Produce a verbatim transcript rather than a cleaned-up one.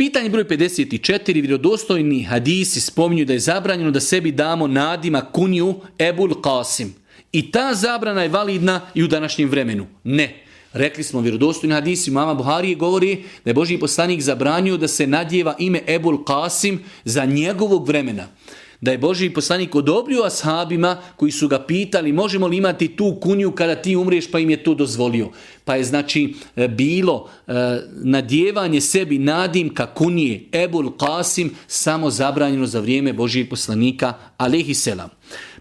Pitanje broj pedeset četiri. Vjerodostojni hadisi spominju da je zabranjeno da sebi damo nadima kunju Ebul Qasim. I ta zabrana je validna i u današnjem vremenu. Ne. Rekli smo vjerodostojni hadisi imama Buharije govori da je Božji poslanik zabranio da se nadjeva ime Ebul Qasim za njegovog vremena. Da je Božji poslanik odobrio ashabima koji su ga pitali možemo li imati tu kunju kada ti umriješ, pa im je to dozvolio. Pa je znači bilo e, nadjevanje sebi nadimka kunije Ebul Qasim samo zabranjeno za vrijeme Božjeg poslanika alejhi selam.